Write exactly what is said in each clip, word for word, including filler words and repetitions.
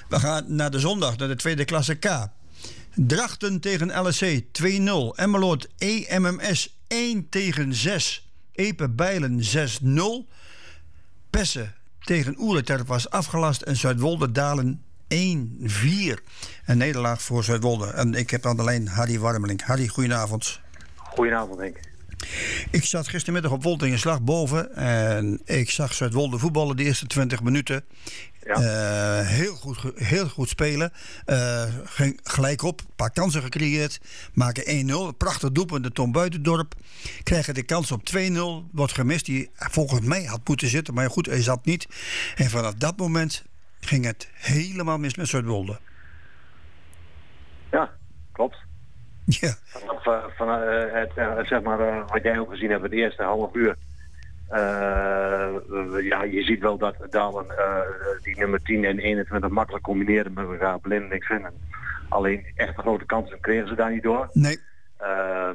We gaan naar de zondag, naar de tweede klasse K. Drachten tegen L S C twee nul. Emmeloord E M M S één tegen zes. Epe Bijlen zes nul. Pessen tegen Oerleterp was afgelast. En Zuidwolde Dalen één vier. Een nederlaag voor Zuidwolde. En ik heb aan de lijn Harry Warmelink. Harry, goedenavond. Goedenavond, Henk. Ik zat gistermiddag op Woltingenslag boven. En ik zag Zuidwolde voetballen de eerste twintig minuten. Ja. Uh, heel, goed, heel goed spelen. Uh, ging gelijk op. Een paar kansen gecreëerd. Maken één nul. Prachtig doelpunt de Tom Buitendorp. Krijgen de kans op twee nul. Wordt gemist. Die volgens mij had moeten zitten. Maar goed, hij zat niet. En vanaf dat moment ging het helemaal mis met Zuidwolde. Ja, klopt. Ja. Vanaf uh, van, uh, het, uh, zeg maar, uh, wat jij ook gezien hebt, het eerste half uur. Uh, uh, ja, je ziet wel dat Dalen uh, die nummer tien en eenentwintig makkelijk combineren met elkaar, blind niks vinden. Alleen echt grote kansen kregen ze daar niet door. Nee. Uh,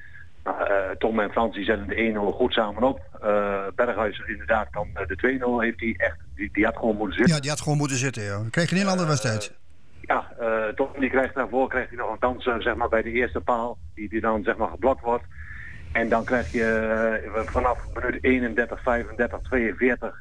uh, Tom en Frans die zetten de één nul goed samen op. Uh, Berghuis inderdaad kan de twee nul heeft hij echt, die, die had gewoon moeten zitten. Ja, die had gewoon moeten zitten, ja. Kreeg een heel andere wedstrijd. Uh, Ja, uh, Tom die krijgt daarvoor krijgt hij nog een kans uh, zeg maar, bij de eerste paal, die, die dan zeg maar, geblokt wordt. En dan krijg je uh, vanaf minuut eenendertig, vijfendertig, tweeënveertig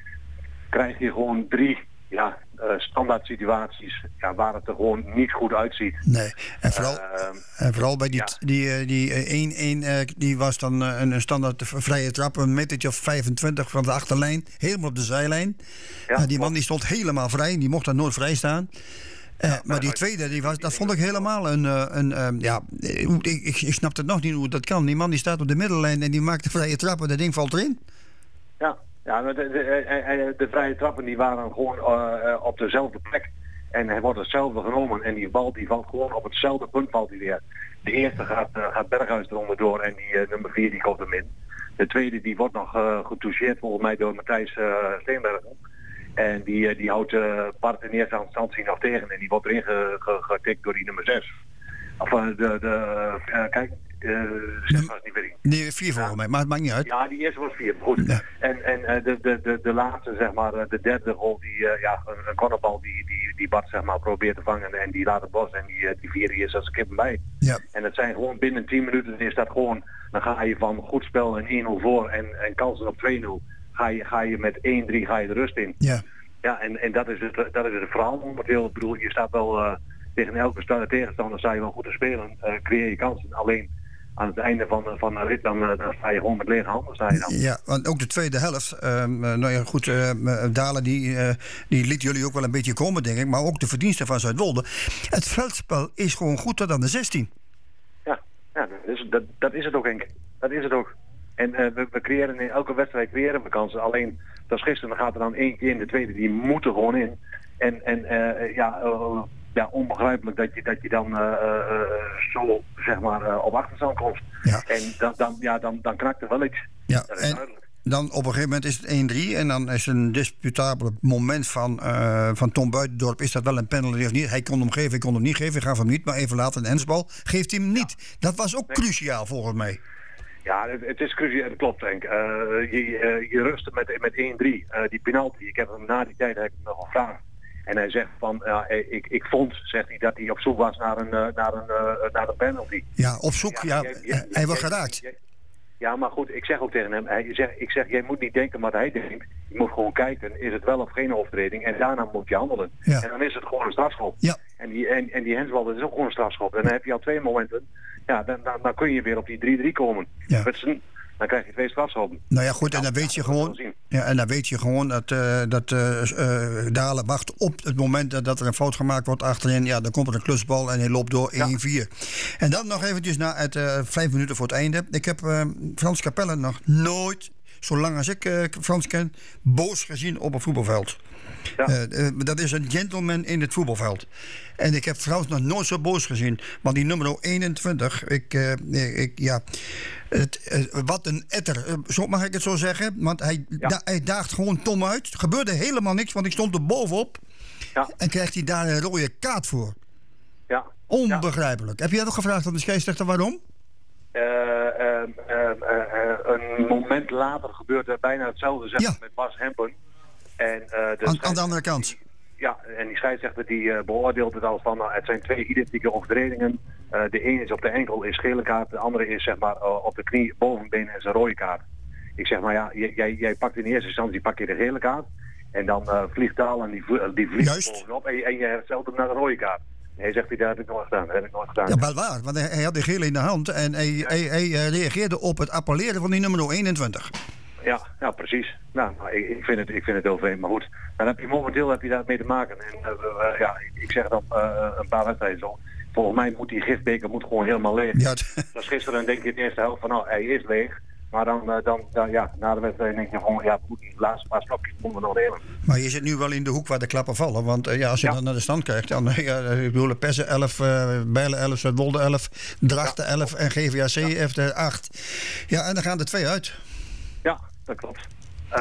krijg je gewoon drie ja, uh, standaard situaties ja, waar het er gewoon niet goed uitziet. Nee, en vooral, uh, en vooral bij die, ja. die, die één één, uh, die was dan uh, een standaard vrije trap, een metertje of vijfentwintig van de achterlijn, helemaal op de zijlijn. Ja, uh, die man die stond helemaal vrij, die mocht daar nooit vrij staan. Uh, ja, maar die tweede, die was, dat vond ik helemaal een... Uh, een um, ja, ik, ik, ik snap het nog niet hoe dat kan. Die man die staat op de middellijn en die maakt de vrije trappen. Dat ding valt erin. Ja, ja de, de, de, de vrije trappen die waren gewoon uh, op dezelfde plek. En hij wordt hetzelfde genomen. En die bal die valt gewoon op hetzelfde punt valt die weer. De eerste gaat, uh, gaat Berghuis eronder door en die uh, nummer vier die komt hem in. De tweede die wordt nog uh, getoucheerd volgens mij door Matthijs uh, Steenbergen. En die, die houdt uh, Bart in eerste instantie nog tegen en die wordt erin getikt door die nummer zes. Of uh, de, de uh, kijk, uh, zes was niet weet ik. Nee, vier volgens ja. mij, maar het maakt niet uit. Ja, die eerste was vier, goed. Ja. En, en uh, de, de, de, de laatste, zeg maar, de derde goal, die, uh, ja, een, een cornerbal die, die, die Bart zeg maar probeert te vangen en die laat het los en die, die vierde is als een kip bij. Ja. En dat zijn gewoon binnen tien minuten is dat gewoon, dan ga je van goed spel en één nul voor en, en kansen op twee nul. Ga je, ga je met één drie ga je de rust in. Ja. Ja, en, en dat is het, dat is het verhaal momenteel. Ik bedoel, je staat wel uh, tegen elke sta- tegenstander sta je wel goed te spelen. Uh, creëer je kansen. Alleen aan het einde van, van de rit dan, uh, dan sta je gewoon met lege handen. Sta je dan. Ja, want ook de tweede helft. Uh, nou ja, goed, uh, Dalen die, uh, die liet jullie ook wel een beetje komen, denk ik. Maar ook de verdiensten van Zuidwolde. Het veldspel is gewoon goed tot aan de zestien. Ja, ja dat, is, dat, dat is het ook, Henk. Dat is het ook. En uh, we, we creëren in elke wedstrijd creëren we kansen. Alleen, dat is gisteren, dan gaat er dan één keer in, de tweede, die moeten gewoon in. En, en uh, ja, uh, ja, onbegrijpelijk dat je, dat je dan uh, uh, zo, zeg maar, uh, op achterstand komt. Ja. En dan, dan, ja, dan, dan knakt er wel iets. Ja, dat is en duidelijk. Dan op een gegeven moment is het één drie en dan is een disputabel moment van, uh, van Tom Buitendorp. Is dat wel een penalty of niet? Hij kon hem geven, ik kon hem niet geven. Ik gaf hem niet, maar even later een hensbal. Geeft hij hem niet. Ja. Dat was ook nee. cruciaal volgens mij. Ja, het, het is cruciaal, het klopt Henk. Uh, je, uh, je rust met, met één drie. Uh, die penalty, ik heb hem na die tijd heb ik hem nog gevraagd. En hij zegt van, uh, ik, ik vond, zegt hij, dat hij op zoek was naar een, uh, naar een, uh, naar een penalty. Ja, op zoek, ja. ja, je, je, hij wordt geraakt. Je, ja, maar goed, ik zeg ook tegen hem, hij zegt, ik zeg, jij moet niet denken wat hij denkt. Je moet gewoon kijken, is het wel of geen overtreding? En daarna moet je handelen. Ja. En dan is het gewoon een strafschop. Ja. En die, en, en die hensbal, dat is ook gewoon een strafschop. En dan heb je al twee momenten. Ja, dan, dan, dan kun je weer op die drie drie komen. Ja. Dan krijg je twee strafschoppen. Nou ja, goed, en dan weet je gewoon, ja, en dan weet je gewoon dat, uh, dat uh, uh, Dalen wacht op het moment dat, dat er een fout gemaakt wordt achterin. Ja, dan komt er een klusbal en hij loopt door één vier. Ja. En dan nog eventjes na het uh, vijf minuten voor het einde. Ik heb uh, Frans Capelle nog nooit, zolang als ik uh, Frans ken, boos gezien op een voetbalveld. Ja. Uh, uh, dat is een gentleman in het voetbalveld. En ik heb Frans nog nooit zo boos gezien. Want die nummer eenentwintig, ik, uh, ik ja, het, uh, wat een etter, uh, zo mag ik het zo zeggen. Want hij, ja. da- hij daagt gewoon Tom uit. Er gebeurde helemaal niks, want ik stond er bovenop. Ja. En krijgt hij daar een rode kaart voor. Ja. Onbegrijpelijk. Ja. Heb jij toch gevraagd aan de scheidsrechter waarom? Uh, uh, uh, uh, een moment later gebeurt er bijna hetzelfde, zeg ja. met Bas Hempen. En, uh, de aan, aan de andere kant. Ja, en die scheidsrechter die uh, beoordeelt het als van, uh, het zijn twee identieke overtredingen. Uh, de een is op de enkel, is gele kaart. De andere is zeg maar uh, op de knie, bovenbeen is een rode kaart. Ik zeg maar ja, jij, jij pakt in eerste instantie pak je de gele kaart. En dan uh, vliegt Daal en die, die vliegt Juist. bovenop. En, en je herstelt hem naar de rode kaart. Hij zegt, dat heb ik nooit gedaan. Dat heb ik nooit gedaan. Ja, wel waar, want hij, hij had de gele in de hand. En hij, ja. hij, hij uh, reageerde op het appelleren van die nummer eenentwintig. Ja, ja, precies. Nou, ik, ik, vind het, ik vind het heel vreemd. Maar goed, dan heb je momenteel heb je daar mee te maken. En uh, uh, ja, ik, ik zeg dan uh, een paar wedstrijden zo. Volgens mij moet die gifbeker moet gewoon helemaal leeg. Ja. Dus gisteren denk je in de eerste helft van, nou, hij is leeg. Maar dan, uh, dan, dan ja, na de wedstrijd denk je van, ja, goed, die laatste paar stapjes moeten we nog nemen. Maar je zit nu wel in de hoek waar de klappen vallen. Want uh, ja, als je ja. dan naar de stand kijkt, dan ja, ik bedoel, Pessen elf, uh, Bijlen elf, Zuidwolde elf, Drachten ja. elf en G V A C ja. heeft er acht. Ja, en dan gaan er twee uit. Ja, dat klopt. Uh,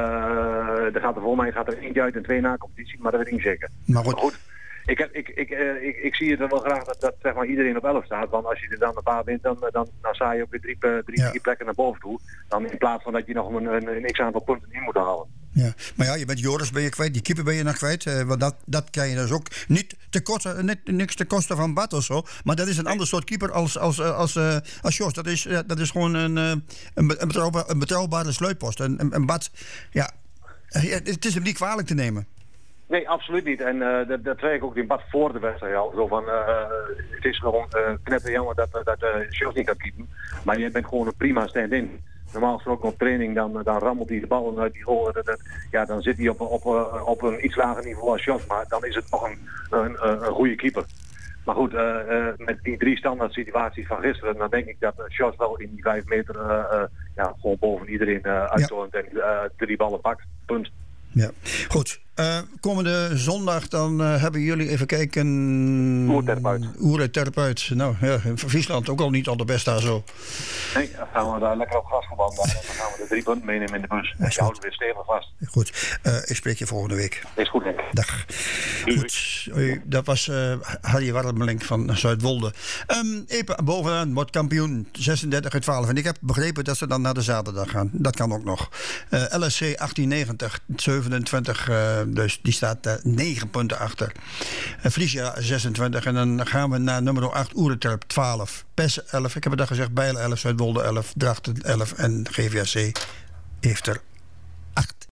er gaat er voor mij gaat er eentje uit en twee na competitie, maar dat weet ik niet zeker. Maar goed. Maar goed. Ik, heb, ik, ik, uh, ik, ik zie het er wel graag dat, dat zeg maar, iedereen op elf staat. Want als je er dan een paar wint, dan, dan, dan sta je op weer drie, drie, ja. drie plekken naar boven toe. Dan in plaats van dat je nog een, een, een x-aantal punten in moet halen. Ja, maar ja, je bent Joris ben je kwijt, die keeper ben je nog kwijt. Uh, want dat, dat kan je dus ook niet te kosten, net, niks te kosten van Bart of zo. Maar dat is een nee. ander soort keeper als, als, als, als, uh, als Jos. Dat is, uh, dat is gewoon een, uh, een, betrouwbaar, een betrouwbare sluitpost. En, en, en Bart, ja, het is hem niet kwalijk te nemen. Nee, absoluut niet. En uh, dat, dat zei ik ook in Bad voor de wedstrijd al. Zo van, uh, het is gewoon uh, knetter jammer dat, dat uh, Jos niet kan keepen. Maar je bent gewoon een prima stand-in. Normaal gesproken op training, dan, dan rammelt hij de bal uit die goal. Dat, dat, ja, dan zit hij op, op, op een iets lager niveau als Jos. Maar dan is het nog een, een, een, een goede keeper. Maar goed, uh, uh, met die drie standaard situaties van gisteren, dan denk ik dat uh, Jos wel in die vijf meter uh, uh, ja, gewoon boven iedereen uh, uittoont ja. en uh, drie ballen pakt. Punt. Ja, goed. Uh, komende zondag dan uh, hebben jullie even kijken... Oertherapeut. Oertherapeut. Nou ja, Friesland ook al niet al de best daar zo. Nee, dan gaan we daar lekker op grasgeband. Dan gaan we de drie punten meenemen in de bus. En je houdt weer stevig vast. Goed. Uh, ik spreek je volgende week. Is goed, denk ik. Dag. Goed. Uh, dat was uh, Harry Warmelink van Zuidwolde. Um, Epe bovenaan wordt kampioen zesendertig uit twaalf. En ik heb begrepen dat ze dan naar de zaterdag gaan. Dat kan ook nog. Uh, L S C achttien negentig, zevenentwintig... Uh, dus die staat uh, negen punten achter. Uh, Friesia zesentwintig. En dan gaan we naar nummer acht, Oereterp twaalf. Pessen elf. Ik heb het al gezegd. Bijlen elf, Zuidwolde elf, Drachten elf. En G V A C heeft er acht.